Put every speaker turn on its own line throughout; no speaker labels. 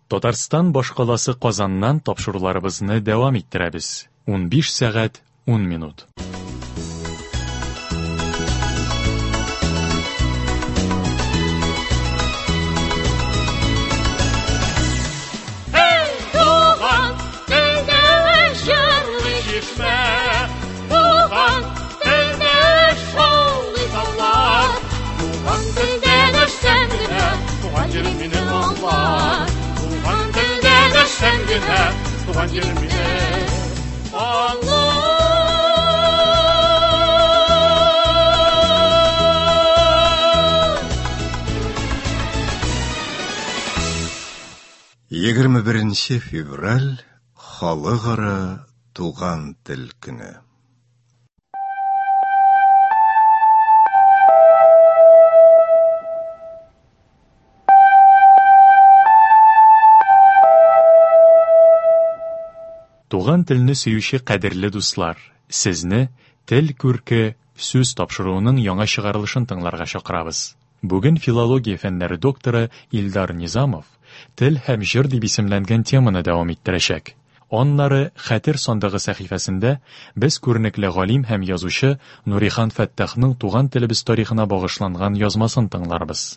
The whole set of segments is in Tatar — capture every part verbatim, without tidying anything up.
Татарстан башкаласы Казаннан тапшыруларыбызны дәвам иттерәбез. ун биш сәгать ун минут.
Туган җирем минем, Allah.
егерме беренче февраль Халыкара туган тел көне.
Туган телне сөюче кадерле дуслар, сезне тел күрке сүз тапшыруының яңа чыгарылышын тыңларга чакырабыз. Бүген филология фәннәре докторы Илдар Низамов тел һәм җыр дип исемләнгән теманы дәвам иттерәчәк. Аннары Хәтер сандыгы сәхифәсендә без күренекле галим һәм язучы Нурихан Фәттахның туган телебез тарихына багышланган язмасын тыңларбыз.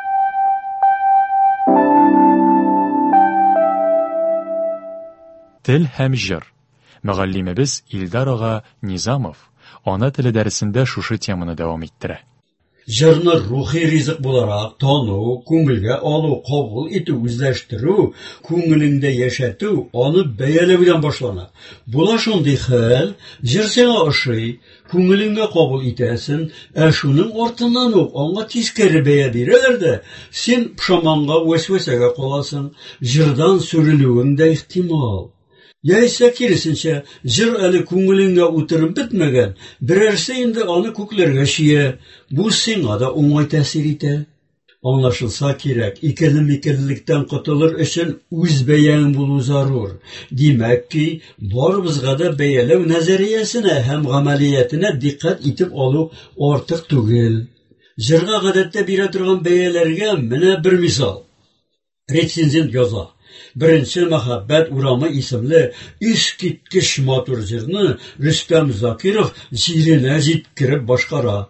Тел һәм җыр. Мөгаллимебез Илдар ага Низамов ана теле дәресендә шушы теманы дәвам иттерә.
Җырны рухи ризык буларак тану, күңелгә алу, кабул итү, үзләштерү, күңелеңдә яшәтү, аны бәяләү белән башлана. Була шундый хәл, җыр сиңа ошый, күңелеңгә кабул итәсен, ә шуның артыннан ук аңа тискәре бәя бирәләр дә, син пшаманга, вәсвәсәгә каласың, җырдан сүрелүең дә ихтимал. Яисә киресенчә, җыр әле күңелеңгә утырып бетмәгән, берәрсе инде аны күкләргә чия, бу сиңа да уңай тәэсир итә. Аңлашылса кирәк, икеле-микеллектән котылыр өчен үз бәяң булу зарур. Димәк ки, барыбызга да бәяләү нәзәриясенә һәм гамәлиятенә диккәт итеп алу артык түгел. Җырга гадәттә бирә торган бәяләргә менә бер мисал. Рецензент яза. Беренче мәхәббәт урамы исемле искиткеч матур җырны Рөстәм Закиров җиренә җиткереп башкара.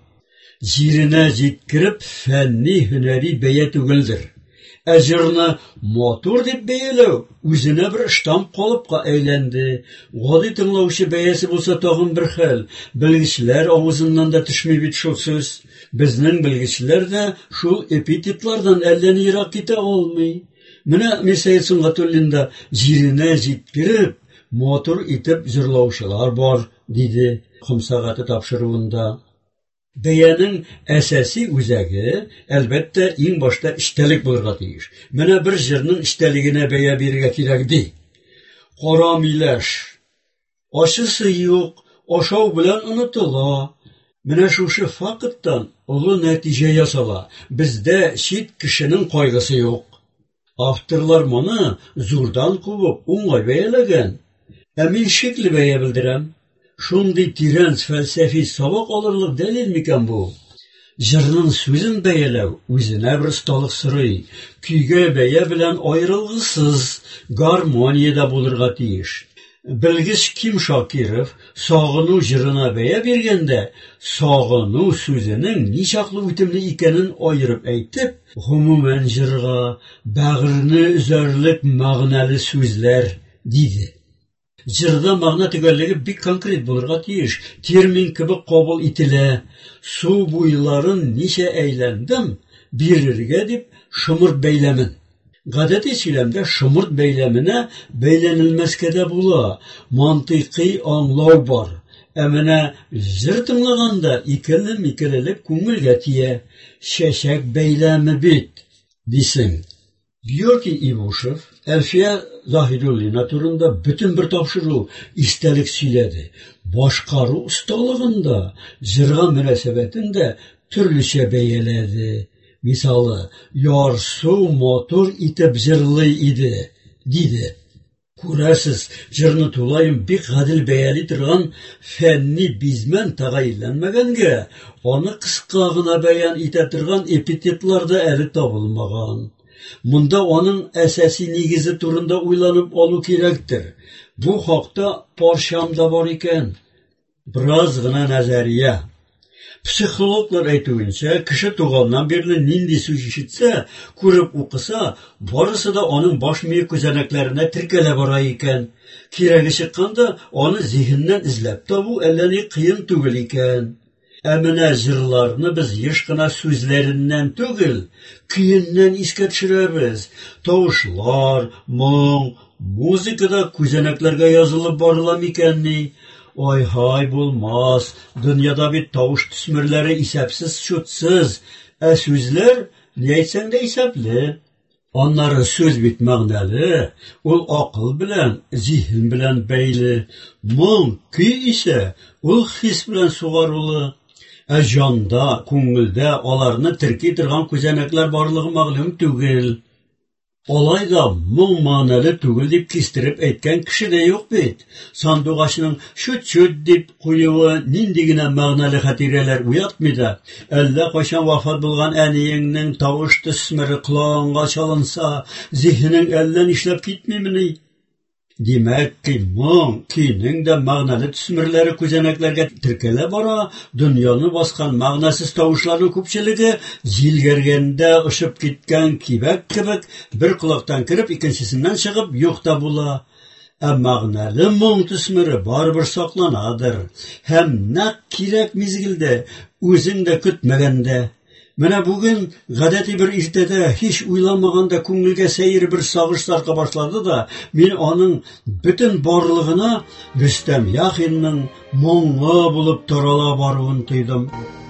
Җиренә җиткереп фәнни һөнәри бәя түгелдер. Ә җырны матур дип бәяләү үзенә бер штамп калыпка әйләнде. Гади тыңлаучы бәясе булса тагын бер хәл. Белгечләр авызыннан да төшми бит шул сүз. Безнең белгечләр дә шул эпитетлардан әллә нирак китә алмый. Менә Мисаил Сунгатуллинда җиренә җиткереп, матур итеп җырлаучылар бар, диде Хомсагаты тапшыруында. Бәянең әсәси үзәге, әлбәттә, иң башта эчтәлек булырга тиеш. Менә бер җырның эчтәлегенә бәя бирергә кирәк ди. Кара миләш. Ашысы юк, ашау белән онытыла. Менә шушы факыттан олы нәтиҗә ясала. Бездә чит кешенең кайгысы юк. Авторлар моны зурдан кубып уңай бәяләгән. Ә мин шикле бәя белдерәм. Шундый тирән фәлсәфи сабак алырлык дәлил микән бу? Җырның сүзен бәяләү үзенә бер осталык сорый. Көйгә бәя белән аерылгысыз гармониядә булырга тиеш. Белгеч Ким Шакиров сагыну җырына бәя биргәндә, сагыну сүзенең ничаклы үтемле икәнен аерып әйтеп, гомумән җырга бәгырне үзәрлек мәгънәле сүзләр диде. Җырда мәгънә төгәллеге бик конкрет булырга тиеш. Термин кебек кабул ителә. Су буйларын ничә әйләндем бирергә дип шымырт бәйләмен. Гадәти сөйләмдә шымырт бәйләменә бәйләнелмәскә дә була. Мантыйкый аңлау бар. Ә менә җыр тыңлаганда икеле-микелелек күңелгә тия. Чәчәк бәйләме бит, дисең. Георгий Ивушев Әлфия Заһидуллина турында бөтен бер тапшыру истәлек сөйләде. Башкару осталыгында, җырга мөнәсәбәтендә төрлечә бәяләде. Мисалы, ярсу матур итеп җырлый иде, диде. Күрәсез, җырны тулайым бик гадел бәяли торган фәнни бизмән тәгаенләнмәгәнгә, аны кыска гына бәян итә торган эпитетлар да әле табылмаган. Монда аның әсәси нигезе турында уйланып алу кирәктер. Бу хакта парчамда бар икән. Biraz гына назария. Психологлар әйтүенчә, кеше туганнан бирле нинди сүз ишетсә, күреп укыса, барысы да аның баш мие күзәнәкләренә теркәлә бара икән. Кирәге чыкканда, аны зиһеннән эзләп табу әллә ни кыен түгел икән. Ә менә җырларны без еш кына сүзләреннән түгел, көеннән искә төшерәбез. Тавышлар, моң, музыкада күзәнәкләргә язылып барыла микәнни? Ай-һай булмас, дөньяда бит тавыш төсмерләре исәпсез шутсыз, ә сүзләр ни әйтсәң дә исәпле. Аннары сүз бит мәгънәле, ул акыл белән, зиһен белән бәйле. Моң, көй исә, ул хис белән сугарылы. Ә җанда, күңелдә аларны терки торган күзәнәкләр барлыгы мәгълүм түгел. Алай да моң мәгънәле түгел дип кистереп әйткән кеше дә юк бит. Сандугачның шут-шут дип куюы нинди генә мәгънәле хатирәләр уятмый да. Әллә кайчан вафат булган әниеңнең тавыш төсмере колагыңа чалынса, зиһенең әллә нишләп китмимени? Димәк ки, моң, көйнең дә мәгънәле төсмерләре күзәнәкләргә теркәлә бара, дөньяны баскан мәгънәсез тавышларның күпчелеге җилгәргәндә ошып киткән кибәк кебек бер колактан кереп, икенчесеннән чыгып юкта була. Ә мәгънәле моң төсмере барыбер сакланадыр, һәм нәкъ кирәк мизгелдә, үзең дә көтмәгәндә. Менә бүген гадәти бер иртәдә һич уйламаганда күңелгә сәер бер сагыш сарка башлады да, мин аның бөтен барлыгына Рөстәм Яхинның моңы булып тарала баруын тойдым.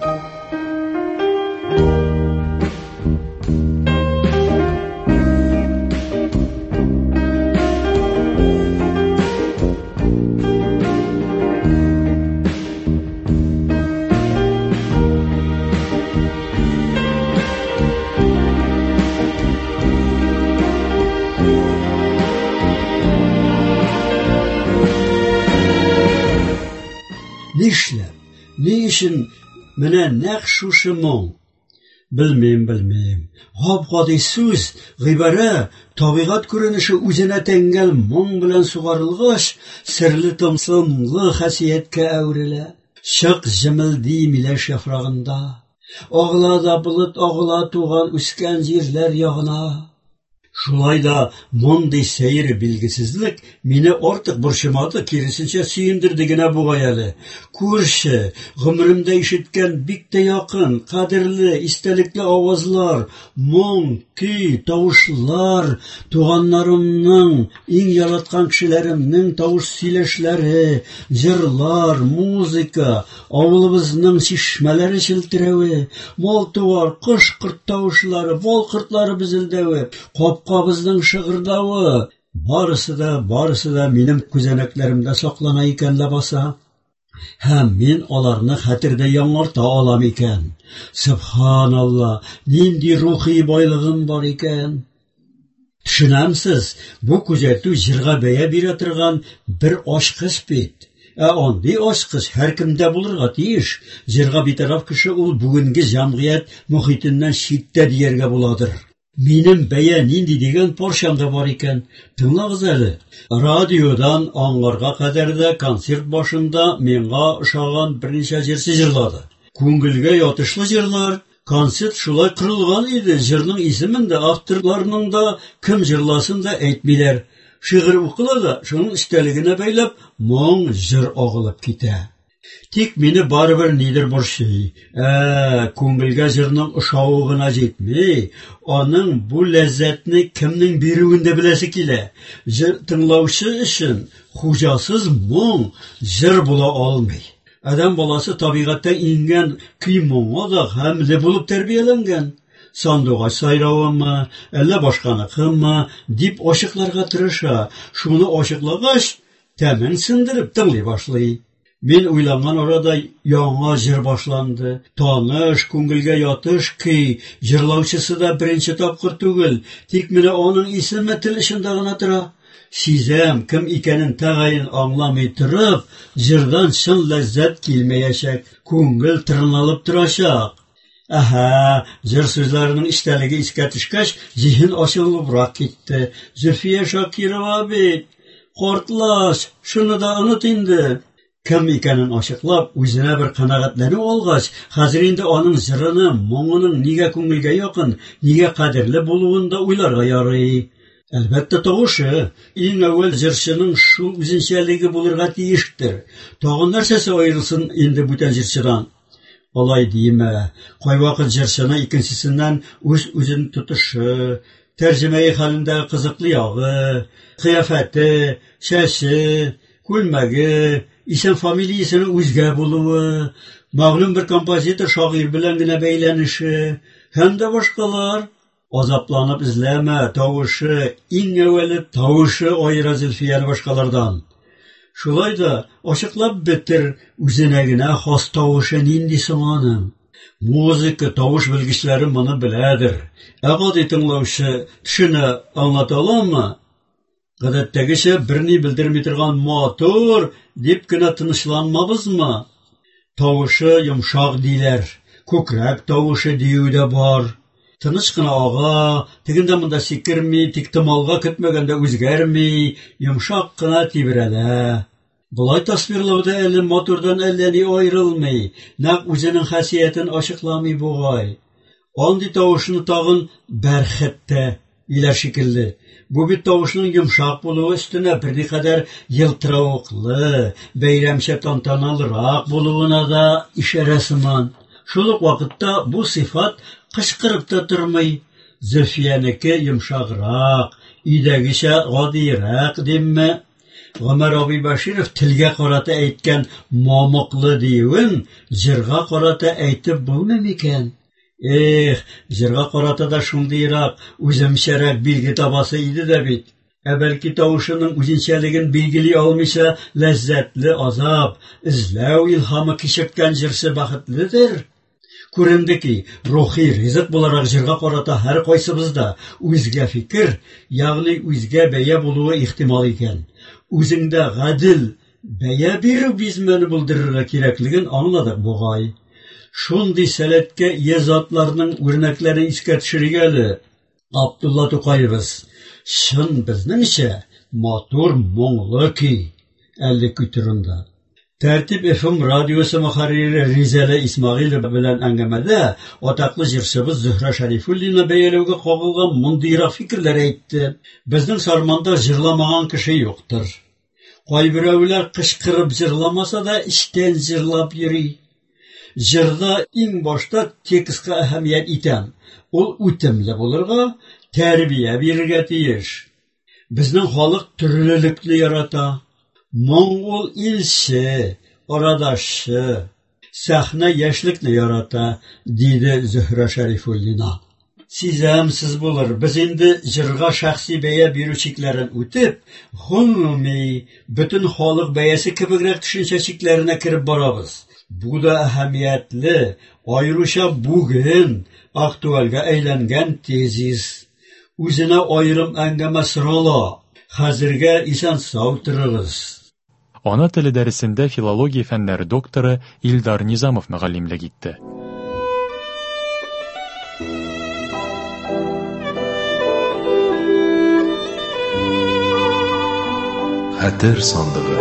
Нишләп? Ни өчен менә нәкъ шушы моң? Белмим, белмим. Гап-гади сүз, гыйбарә, табигать күренеше үзенә тәңгәл моң белән сугарылгач, серле тылсымлы хәсияткә әверелә. Чык җемелди миләш яфрагында. Агыла да болыт, агыла туган үскән җирләр ягына. Шулай да мондый сәер билгесезлек мине артык борчымады, киресенчә сөендерде генә бугай әле. Күрше, гомеремдә ишеткән бик тә якын, кадерле, истәлекле авазлар, моң, көй, тавышлар, туганнарымның, иң яраткан кешеләремнең тавыш сөйләшләре, җырлар, музыка, авылыбызның чишмәләре челтерәве, мал-туар, кош-корт тавышлары, вал-кортлары безелдәве, капкабызның шыгырдавы, барысы да, барысы да минем күзәнәкләремдә саклана икән лабаса. Һәм мин аларны хәтердә яңарта алам икән. Субханалла, нинди рухи байлыгым бар икән. Төшенәмсез, бу күзәтү җырга бәя бирә торган бер ачкыч бит. Ә андый ачкыч һәркемдә булырга тиеш. Җырга битараф кеше ул бүгенге җәмгыять мөхитеннән читтә дияргә буладыр. Минем бәя нинди дигән парчамда бар икән. Тыңлагыз әле. Радиодан аңларга кадәр дә концерт башында миңа ошаган берничә җырчы җырлады. Күңелгә ятышлы җырлар. Концерт шулай кырылган иде. Җырның исемен дә, авторларның да, кем җырласын да әйтмиләр. Шигырь укыла да, шуның истәлегенә бәйләп моң җыр агылып китә. Тик мине барыбер нидер борчый. Ә, күңелгә җырның ошавы гына җитми, аның бу ләззәтне кемнең бирүендә беләсе килә. Җыр тыңлаучы өчен хуҗасыз моң җыр була алмый. Адам баласы табигатьтән ингән көй моңга да гамле булып тәрбияләнгән. Сандугач сайравымы, әллә башканыкымы дип ачыкларга тырыша. Шуны ачыклагач, тәмен сындырып тыңлый башлый. Мин уйланган арада яңа җыр башланды. Таныш, күңелгә ятыш көй, җырлаучысы да беренче тапкыр түгел, тик менә аның исеме тел очында гына тора. Сизәм, кем икәнен тәгаен аңламый торып, җырдан чын ләззәт килмәячәк, күңел тырналып торачак. Aha, җыр сүзләренең истәлеге искә төшкәч, зиһен ачылыбрак китте. Зөлфия Шакирова бит, кортлаш, шуны да оныт инде. Кем икәнен ачыклап, үзенә бер канәгатьләнү алгач, хәзер инде аның җырыны, моңының нигә күңелгә якын, нигә кадерле булуын да уйларга ярый. Әлбәттә, тавышы, иң әүвәл җырчының шул үзенчәлеге булырга тиештер. Тагын нәрсәсе аерылсын инде бүтән җырчыдан? Алай диме, кайвакыт җырчыны икенчесеннән үз үзен тотышы, тәрҗемәи хәлендә кызыклы ягы, кыяфәте, чәче, күлмәге, исем фамилиясенең үзгә булуы, мәгълүм бер композитор шагыйрь белән генә бәйләнеше, һәм дә башкалар. Азапланып эзләмә, тавышы, иң әүвәле тавышы аера Зөлфияне башкалардан. Шулай да ачыклап бетер, үзенә генә хас тавышы нинди соң аның. Музыка, тавыш белгечләре моны беләдер. Ә гади тыңлаучы төшенә аңлата аламы? Гадәттәгечә берни белдерми торган матур дип кенә тынычланмабызмы? Тавышы йомшак диләр, күкрәк тавышы дию дә бар. Тыныч кына ага, тегендә монда сикерми, тик тымалга көтмәгәндә үзгәрми, йомшак кына тибрәлә. Булай тасвирлауда әле матурдан әллә ни аерылмый, нәкъ үзенең хәсиятен ачыкламый бугай. Андый тавышны тагын бәрхәттә иләр шикелле. Бу бит тавышның йомшак булуы өстенә берникадәр елтыравыклы, бәйрәмчә тантаналырак булуына да ишарә сыман. Шул ук вакытта бу сыйфат кычкырып та тормый. Зөлфиянеке йомшаграк, өйдәгечә гадиерәк димме? Гомәр Абибаширов телгә карата әйткән мамыклы диюен җырга карата әйтеп булмый микән? Эх, җырга карата да шундыйрак, үземчәрәк билге табасы иде дә бит. Ә бәлки тавышының үзенчәлеген билгели алмыйча ләззәтле азап, эзләү илһамы кичерткән җырчы бәхетледер. Күренде ки, рухи ризык буларак җырга карата һәр кайсыбызда үзгә фикер, ягъни үзгә бәя булуы ихтимал икән. Үзеңдә гадил бәя бирү бизмәне булдырырга кирәклеген аңладык бугай. Шундый сәләткә ия затларның үрнәкләрен искә төшерик әле. Абдулла Тукаевыз, шын безнеңчә матур моңлы ки, әле күтәрендә. Тәртип эф эм радиосы мөхәррире Ризалә Исмәгыйлова белән әңгәмәдә атаклы җырчыбыз Зөһрә Шәрифуллина бәяләүгә кагылган мондыйрак фикерләр әйтте. Безнең Сарманда җырламаган кеше юктыр. Кайберәүләр кычкырып җырламаса да эчтән җырлап йөри. Җырда иң башта текстка әһәмият итәм. Ул үтемле булырга, тәрбия бирергә тиеш. Безнең халык төрлелекне ярата. Моң ул илче, арадашы, сәхнә яшьлекне ярата, диде Зөһрә Шәрифуллина. Сизәмсез булыр, без инде җырга шәхси бәя бирү чикләрен үтеп, гомуми, бөтен халык бәясе кебегрәк төшенчә чикләренә кереп барабыз. Бу да әһәмиятле, аеруча бүген актуальгә әйләнгән тезис. Үзенә аерым әңгәмә сорала. Хәзергә исән сау торыгыз.
Ана теле дәресендә филология фәннәре докторы Илдар Низамов мөгаллимлек итте.
Хәтер сандыгы.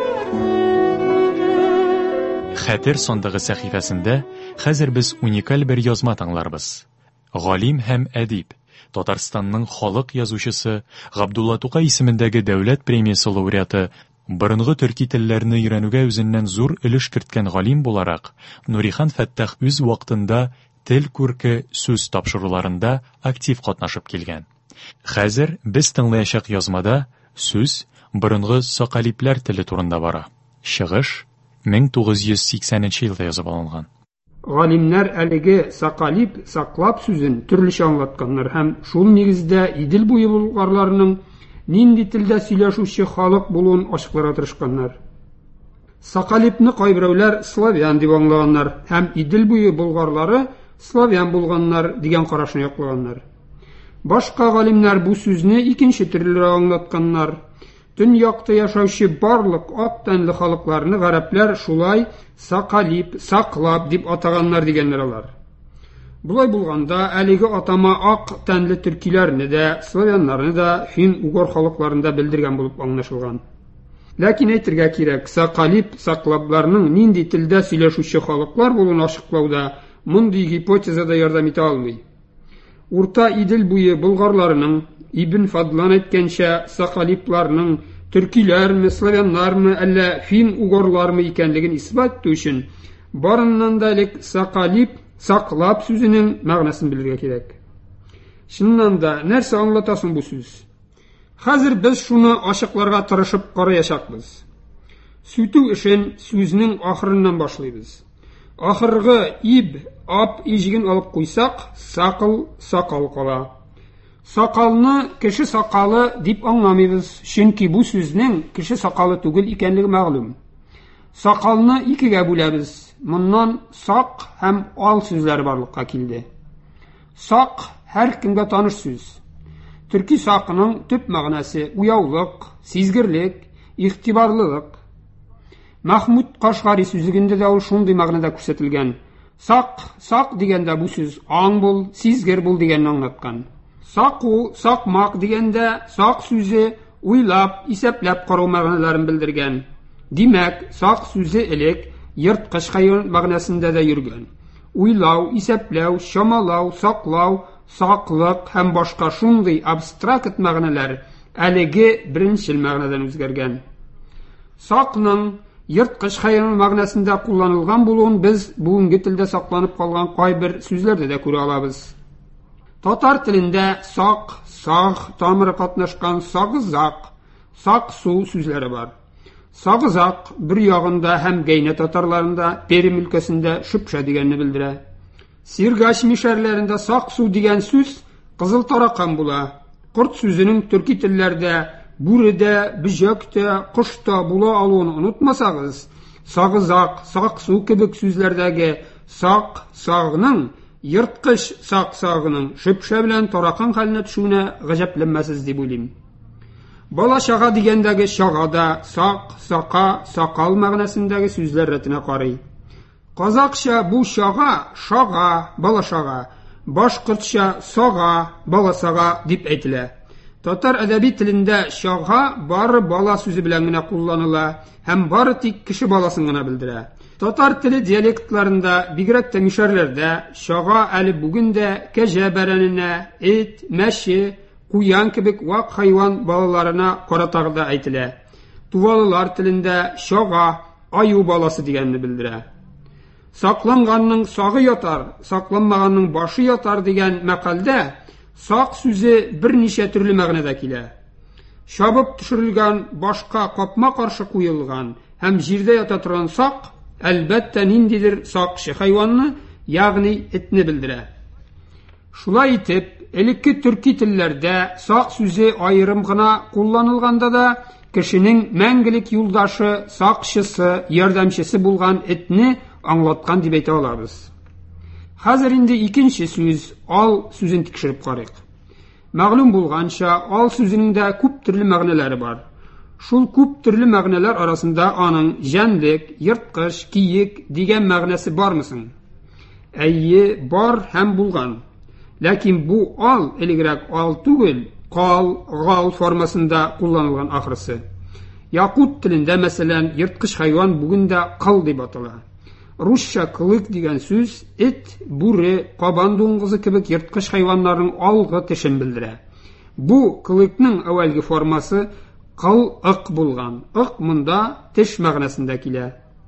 Хәтер сандыгы сәхифәсендә хәзер без уникаль бер язма таңларбыз. Галим һәм әдип, Татарстанның халык язучысы, Габдулла Тукай исемендәге дәүләт премиясе лауреаты, борынгы төрки телләрне өйрәнүгә үзеннән зур өлеш керткән галим буларак, Нурихан Фәттах үз вакытында тел күрке сүз тапшыруларында актив катнашып килгән. Хәзер без тыңлаячак язмада сүз борынгы сакалипләр теле турында бара. Чыгыш мең тугыз йөз сиксәненче елда язып алынган.
Галимнәр әлеге сакалип, саклап сүзен төрлечә аңлатканнар һәм шул нигездә Идел буе булгарларының нинди телдә сөйләшүче халык булуын ачыкларга тырышканнар. Сакалипны кайберәүләр славян дип аңлаганнар һәм Идел буе булгарлары славян булганнар дигән карашны яклаганнар. Башка галимнәр бу сүзне икенче төрле аңлатканнар. Төньякта яшаучы барлык ак тәнле халыкларны гарәпләр шулай сакалип, саклап дип атаганнар дигәннәр алар. Булай булганда, әлеге атама ак тәнле төркиләрне дә, славяннарны да фин-угор халыкларында белдергән булып аңлашылган. Ләкин әйтергә кирәк, сакалип саклапларның нинди телдә сөйләшүче халыклар булуын ачыклауда мондый гипотеза да ярдәм итә алмый. Урта Идел буе болгарларының, Ибн Фадлан әйткәнчә, сакалипларның төркиләрме, славяннармы, әллә фин-угорлармы икәнлеген исбат итү өчен барыннан да элек сакалип, саклап сүзенең мәгънәсен белергә кирәк. Чыннан да, нәрсә аңлатасың бу сүз? Хәзер без шуны ачыкларга тырышып караячакбыз. Сүтү эшен сүзнең ахырыннан башлыйбыз. Ахыргы иб, ап иҗеген алып куйсак, сакыл, сакал кала. Сакалны кеше сакалы дип аңламыйбыз, чөнки бу сүзнең кеше сакалы түгел икәнлеге мәгълүм. Сакалны икегә бүләбез. Моннан сак һәм ал сүзләре барлыкка килде. Сак һәр кемгә таныш сүз. Төрки сакының төп мәгънәсе уяулык, сизгерлек, игътибарлылык. Мәхмүд Кашгари сүзлегендә дә ул шундый мәгънәдә күрсәтелгән. Сак, сак дигәндә бу сүз аң бул, сизгер бул дигәнне аңлаткан. Саку, сакмак дигәндә сак сүзе уйлап, исәпләп карау мәгънәләрен белдергән. Димәк, сак сүзе элек йырткыч хайван мәгънәсендә дә йөргән. Уйлау, исәпләү, шамалау, саклау, саклык һәм башка шундый абстракт мәгънәләр әлеге беренчел мәгънәдән үзгәргән. Сакның йырткыч хайван мәгънәсендә кулланылган булуын без бүгенге телдә сакланып калган кайбер сүзләрдә дә күрә алабыз. Татар телендә сак, саг тамыры катнашкан сагызак, саксу сүзләре бар. Сагызак бер ягында һәм Гәйнә татарларында Пермь өлкәсендә шөпшә дигәнне белдерә. Сиргач мишәрләрендә саксу дигән сүз кызыл таракан була. Корт сүзенең төрки телләрдә бүредә, биҗәктә, кошта була алуын онытмасагыз, сагызак, саксу кебек сүзләрдәге сак, сагның, йырткыч сак, сагның шөпшә белән таракан хәленә төшүенә гаҗәпләнмәсез дип уйлыйм. Бала чага дигәндәге чагада сак, сака, сакал мәгънәсендәге сүзләр рәтенә карый. Казакча бу чага, шага, бала шага, башкортча сага, бала сага дип әйтелә. Татар әдәби телендә чага бары бала сүзе белән генә кулланыла һәм бары тик кеше баласын гына белдерә. Татар теле диалектларында, бигрәк тә мишәрләрдә чага әле бүген дә кәҗә бәрәненә, эт, мәче, куян кебек вак хайван балаларына каратагыда әйтелә. Тувалылар телендә чага аю баласы дигәнне белдерә. Сакланганның сагы ятар, сакланмаганның башы ятар дигән мәкалдә сак сүзе берничә төрле мәгънәдә килә. Шабып төшерелгән башка капма каршы куелган һәм җирдә ята торган сак әлбәттә ниндидер сакчы хайванны, ягъни этне белдерә. Шулай итеп, элекке төрки телләрдә сак сүзе аерым гына кулланылганда да кешенең мәңгелек юлдашы, сакчысы, ярдәмчесе булган этне аңлаткан дип әйтә алабыз. Хәзер инде икенче сүз ал сүзен тикшереп карыйк. Мәгълүм булганча, ал сүзенең дә күп төрле мәгънәләре бар. Шул күп төрле мәгънәләр арасында аның җәнлек, йырткыч, киек дигән мәгънәсе бармысың? Әйе, бар һәм булган. Ләкин бу ал элегрәк ал түгел, кал, гал формасында кулланылган ахрысы. Якут телендә мәсәлән йырткыч хайван бүген дә кыл дип атала. Русча кылык дигән сүз эт, бүре, кабан дуңгызы кебек йырткыч хайваннарның алгы тешен белдерә. Бу кылыкның әвәлге формасы кыл-ык булган. Ык монда теш мәгънәсендә килә.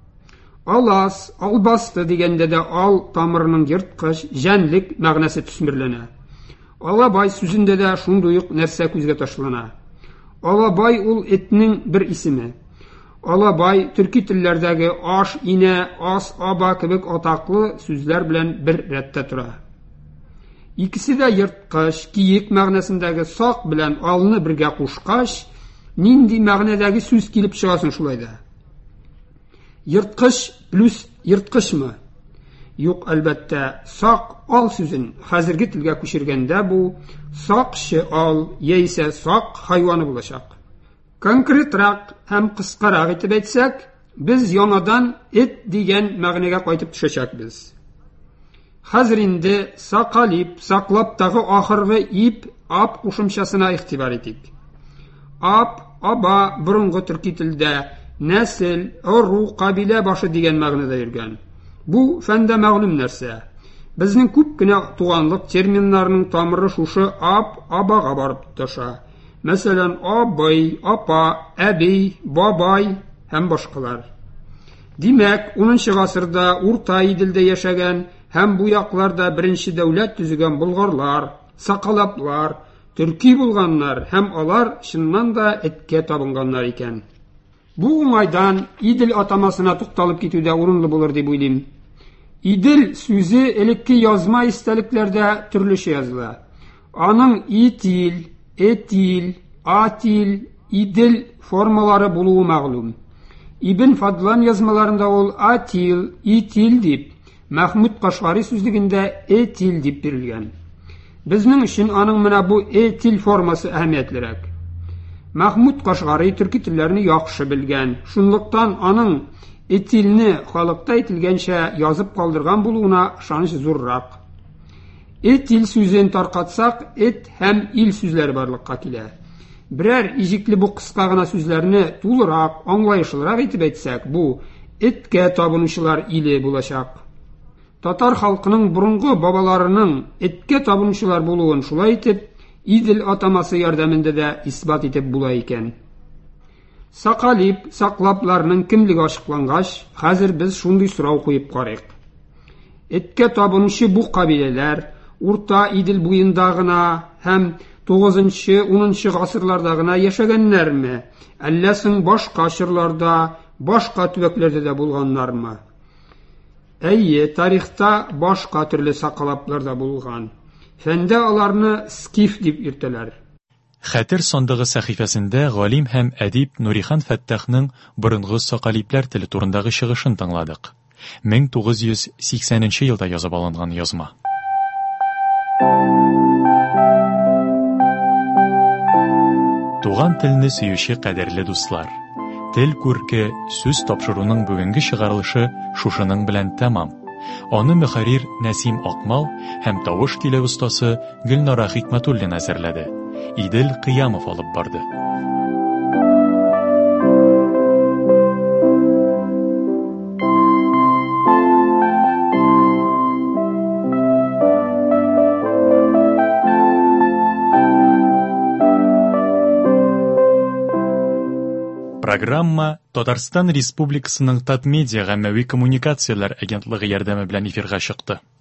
Алас, албасты дигәндә дә ал тамырының йырткыч, җәнлек мәгънәсе төсмерләнә. Алабай сүзендә дә шундый ук нәрсә күзгә ташлана. Алабай ул этнең бер исеме. Алабай төрки телләрдәге аш, инә, ас, аба кебек атаклы сүзләр белән бер рәттә тора. Икесе дә йырткыч, киек мәгънәсендәге сак белән алны бергә кушкач, нинди мәгънәдәге сүз килеп чыгасың шулай да? Йырткыч плюс йырткычмы? Юк, әлбәттә, сак ал сүзен хәзерге телгә күчергәндә бу сакчы ал яисә сак хайваны булачак. Конкретрак һәм кыскарак итеп әйтсәк, без яңадан эт дигән мәгънәгә кайтып төшәчәкбез. Хәзер инде сакалип, саклаптагы ахыргы ип, ап кушымчасына игътибар итик. Ап, аба борынгы төрки телдә нәсел, уру, кабилә башы дигән мәгънәдә йөргән. Бу фәндә мәгълүм нәрсә. Безнең күп кенә туганлык терминнарының тамыры шушы ап, абага барып тоташа. Мәсәлән, абый, апа, әби, бабай һәм башкалар. Димәк, унынчы гасырда урта Иделдә яшәгән һәм бу якларда беренче дәүләт төзегән болгарлар, сакалаплар, төрки булганнар һәм алар чыннан да эткә табынганнар икән. Бу уңайдан Идел атамасына тукталып китүдә урынлы булыр дип уйлыйм. Идел сүзе элекке язма истәлекләрдә төрлечә языла. Аның итил, этил, атил, идел формалары булуы мәгълүм. Ибн Фадлан язмаларында ул атил, итил дип, Мәхмүд Кашгари сүзлегендә этил дип бирелгән. Безнең өчен аның менә бу этил формасы әһәмиятлерәк. Мәхмүд Кашгари төрки телләрне яхшы белгән, шунлыктан аның этилне халыкта әйтелгәнчә язып калдырган булуына ышаныч зуррак. Этил сүзен таркатсак, эт һәм ил сүзләре барлыкка килә. Берәр иҗекле бу кыска гына сүзләрне тулырак, аңлаешлырак итеп әйтсәк, бу эткә табынучылар иле булачак. Татар халкының борынгы бабаларының эткә табынучылар булуын шулай итеп Идел атамасы ярдәмендә дә исбат итеп була икән. Сакалип, саклапларның кимлеге ачыклангач, хәзер без шундый сорау куеп карыйк. Эткә табынучы бу кабиләләр урта Идел буенда гына һәм тугызынчы-унынчы гасырларда гына яшәгәннәрме, әллә соң башка чорларда, башка төбәкләрдә дә булганнармы? Әйе, тарихта башка төрле сакалаплар да булган. Фәндә аларны скиф дип йөртәләр.
Хәтер сандыгы сәхифәсендә галим һәм әдип Нурихан Фәттахның борынгы сакалипләр теле турындагы чыгышын тыңладык. мең тугыз йөз сиксәненче елда язып алынган язма. Туган телне сөюче кадерле дуслар. Тел күрке сүз тапшыруның бүгенге чыгарылышы шушының белән тәмам. Аны мөхәррир Нәсим Акмал һәм тавыш килә устасы Гөлнара Хикмәтуллин әзерләде. Идел Кыямов алып барды. Программа Татарстан Республикасының Татмедиа гаммәви коммуникацияләр агентлыгы ярдәме белән эфирга чыкты.